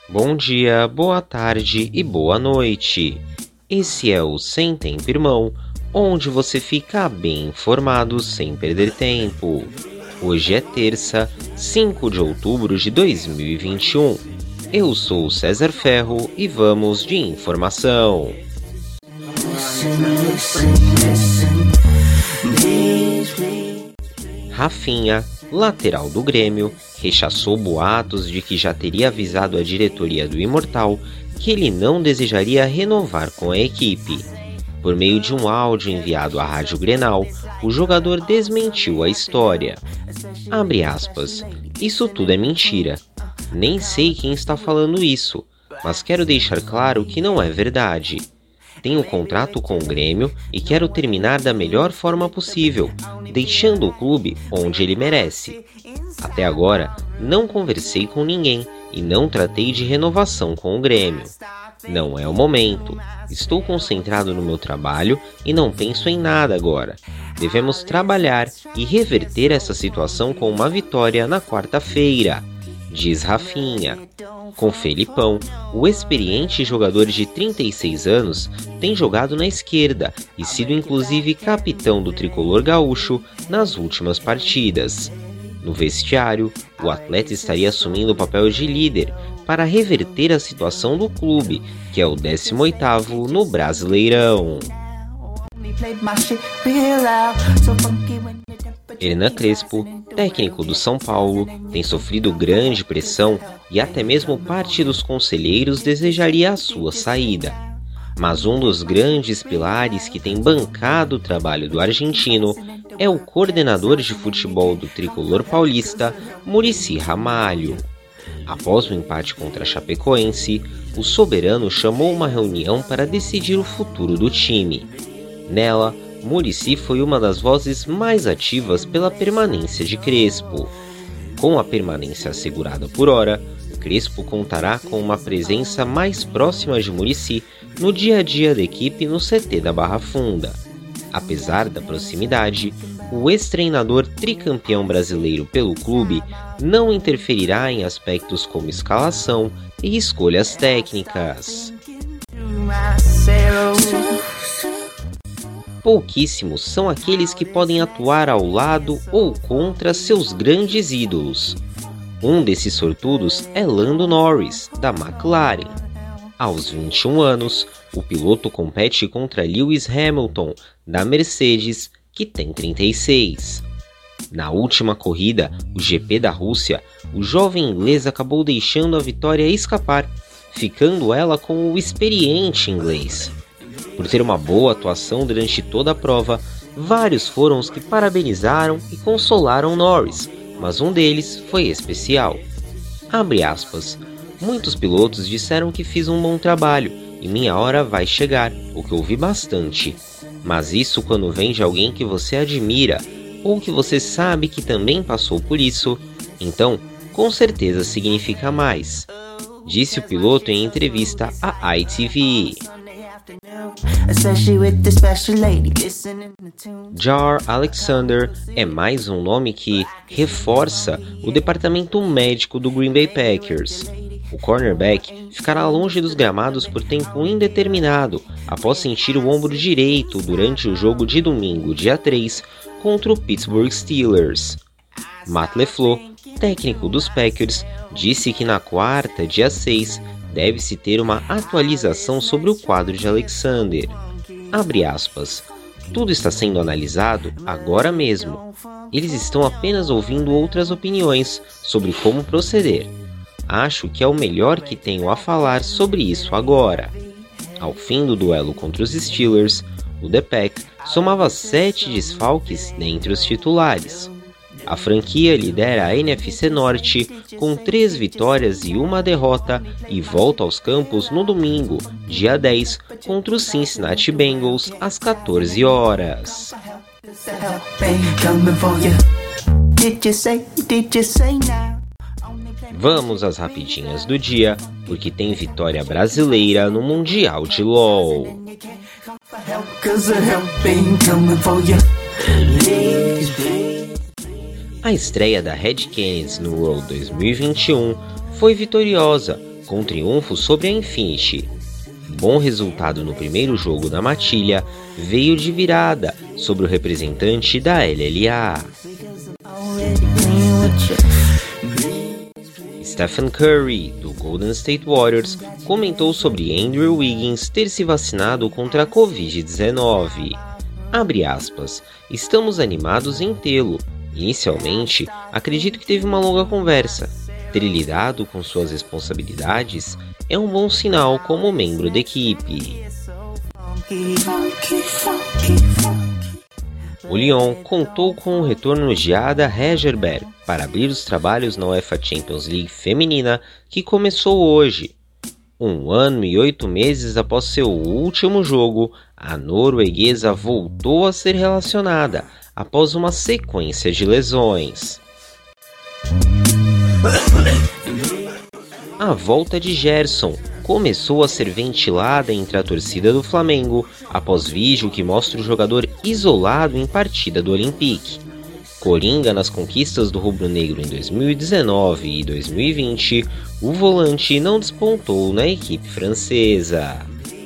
Bom dia, boa tarde e boa noite. Esse é o Sem Tempo Irmão, onde você fica bem informado sem perder tempo. Hoje é terça, 5 de outubro de 2021. Eu sou o César Ferro e vamos de informação. Rafinha, lateral do Grêmio, rechaçou boatos de que já teria avisado a diretoria do Imortal que ele não desejaria renovar com a equipe. Por meio de um áudio enviado à Rádio Grenal, o jogador desmentiu a história. Abre aspas, isso tudo é mentira. Nem sei quem está falando isso, mas quero deixar claro que não é verdade. Tenho um contrato com o Grêmio e quero terminar da melhor forma possível, deixando o clube onde ele merece. Até agora, não conversei com ninguém e não tratei de renovação com o Grêmio. Não é o momento. Estou concentrado no meu trabalho e não penso em nada agora. Devemos trabalhar e reverter essa situação com uma vitória na quarta-feira, diz Rafinha. Com Felipão, o experiente jogador de 36 anos tem jogado na esquerda e sido inclusive capitão do tricolor gaúcho nas últimas partidas. No vestiário, o atleta estaria assumindo o papel de líder para reverter a situação do clube, que é o 18º no Brasileirão. Hernan Crespo, técnico do São Paulo, tem sofrido grande pressão e até mesmo parte dos conselheiros desejaria a sua saída. Mas um dos grandes pilares que tem bancado o trabalho do argentino é o coordenador de futebol do tricolor paulista, Muricy Ramalho. Após o empate contra a Chapecoense, o soberano chamou uma reunião para decidir o futuro do time. Nela, Muricy foi uma das vozes mais ativas pela permanência de Crespo. Com a permanência assegurada por hora, Crespo contará com uma presença mais próxima de Muricy no dia a dia da equipe no CT da Barra Funda. Apesar da proximidade, o ex-treinador tricampeão brasileiro pelo clube não interferirá em aspectos como escalação e escolhas técnicas. Pouquíssimos são aqueles que podem atuar ao lado ou contra seus grandes ídolos. Um desses sortudos é Lando Norris, da McLaren. Aos 21 anos, o piloto compete contra Lewis Hamilton, da Mercedes, que tem 36. Na última corrida, o GP da Rússia, o jovem inglês acabou deixando a vitória escapar, ficando ela com o experiente inglês. Por ter uma boa atuação durante toda a prova, vários foram os que parabenizaram e consolaram Norris, mas um deles foi especial. Abre aspas, muitos pilotos disseram que fiz um bom trabalho e minha hora vai chegar, o que ouvi bastante. Mas isso quando vem de alguém que você admira ou que você sabe que também passou por isso, então com certeza significa mais, disse o piloto em entrevista à ITV. Jaire Alexander é mais um nome que reforça o departamento médico do Green Bay Packers. O cornerback ficará longe dos gramados por tempo indeterminado após sentir o ombro direito durante o jogo de domingo, dia 3, contra o Pittsburgh Steelers. Matt LeFleur, técnico dos Packers, disse que na quarta, dia 6, deve-se ter uma atualização sobre o quadro de Alexander. Abre aspas. Tudo está sendo analisado agora mesmo. Eles estão apenas ouvindo outras opiniões sobre como proceder. Acho que é o melhor que tenho a falar sobre isso agora. Ao fim do duelo contra os Steelers, o The Pack somava 7 desfalques dentre os titulares. A franquia lidera a NFC Norte com 3 vitórias e 1 derrota e volta aos campos no domingo, dia 10, contra os Cincinnati Bengals às 14 horas. Vamos às rapidinhas do dia, porque tem vitória brasileira no Mundial de LoL. A estreia da Red Canids no World 2021 foi vitoriosa, com com triunfo sobre a Infinity. Bom resultado no primeiro jogo da matilha veio de virada sobre o representante da LLA. Stephen Curry, do Golden State Warriors, comentou sobre Andrew Wiggins ter se vacinado contra a Covid-19. Abre aspas, estamos animados em tê-lo. Inicialmente, acredito que teve uma longa conversa. Ter lidado com suas responsabilidades é um bom sinal como membro da equipe. O Lyon contou com o retorno de Ada Hegerberg para abrir os trabalhos na UEFA Champions League feminina, que começou hoje. 1 ano e 8 meses após seu último jogo, a norueguesa voltou a ser relacionada após uma sequência de lesões. A volta de Gerson começou a ser ventilada entre a torcida do Flamengo após vídeo que mostra o jogador isolado em partida do Olympique. Coringa nas conquistas do rubro-negro em 2019 e 2020, o volante não despontou na equipe francesa.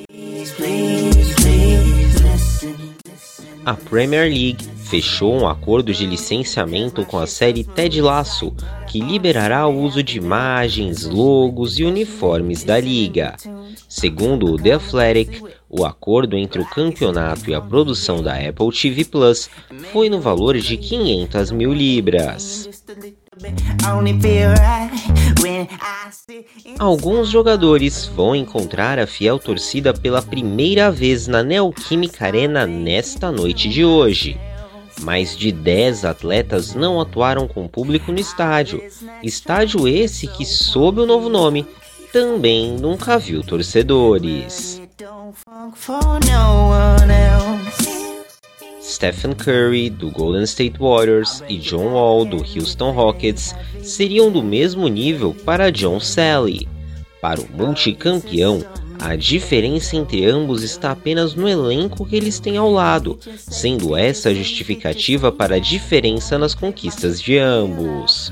A Premier League fechou um acordo de licenciamento com a série Ted Lasso, que liberará o uso de imagens, logos e uniformes da liga. Segundo o The Athletic, o acordo entre o campeonato e a produção da Apple TV Plus foi no valor de 500 mil libras. Alguns jogadores vão encontrar a fiel torcida pela primeira vez na Neoquímica Arena nesta noite de hoje. Mais de 10 atletas não atuaram com público no estádio. Estádio esse que, sob o novo nome, também nunca viu torcedores. Stephen Curry, do Golden State Warriors, e John Wall, do Houston Rockets, seriam do mesmo nível para John Salley. Para o multicampeão, a diferença entre ambos está apenas no elenco que eles têm ao lado, sendo essa a justificativa para a diferença nas conquistas de ambos.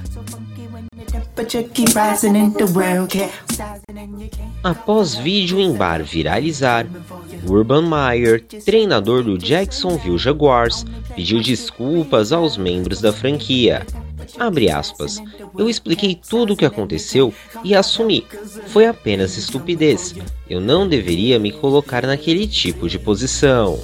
Após vídeo em bar viralizar, Urban Meyer, treinador do Jacksonville Jaguars, pediu desculpas aos membros da franquia. Abre aspas, eu expliquei tudo o que aconteceu e assumi. Foi apenas estupidez. Eu não deveria me colocar naquele tipo de posição.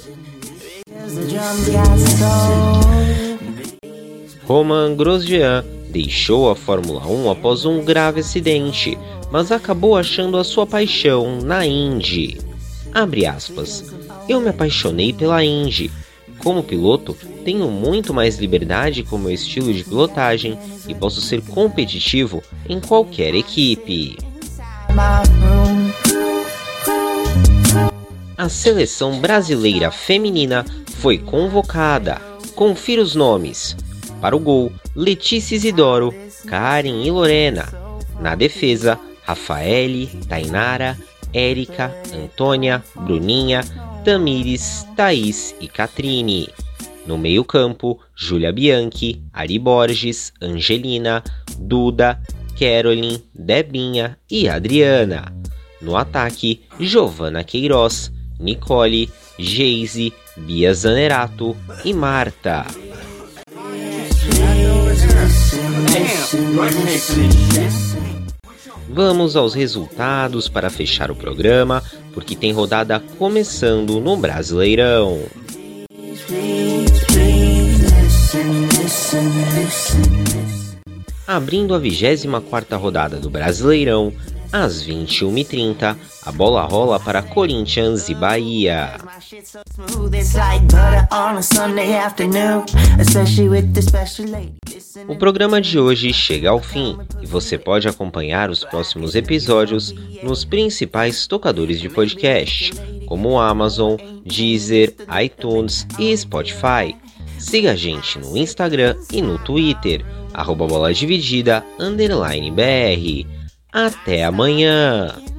Romain Grosjean deixou a Fórmula 1 após um grave acidente, mas acabou achando a sua paixão na Indy. Abre aspas, eu me apaixonei pela Indy. Como piloto, tenho muito mais liberdade com meu estilo de pilotagem e posso ser competitivo em qualquer equipe. A seleção brasileira feminina foi convocada. Confira os nomes. Para o gol, Letícia Isidoro, Karen e Lorena. Na defesa, Rafaele, Tainara, Érica, Antônia, Bruninha, Tamires, Thaís e Catrine. No meio-campo, Júlia Bianchi, Ari Borges, Angelina, Duda, Caroline, Debinha e Adriana. No ataque, Giovana Queiroz, Nicole, Geise, Bia Zanerato e Marta. Vamos aos resultados para fechar o programa, porque tem rodada começando no Brasileirão. Abrindo a 24ª rodada do Brasileirão, às 21h30, a bola rola para Corinthians e Bahia. O programa de hoje chega ao fim e você pode acompanhar os próximos episódios nos principais tocadores de podcast, como Amazon, Deezer, iTunes e Spotify. Siga a gente no Instagram e no Twitter, @boladividida_br. Até amanhã!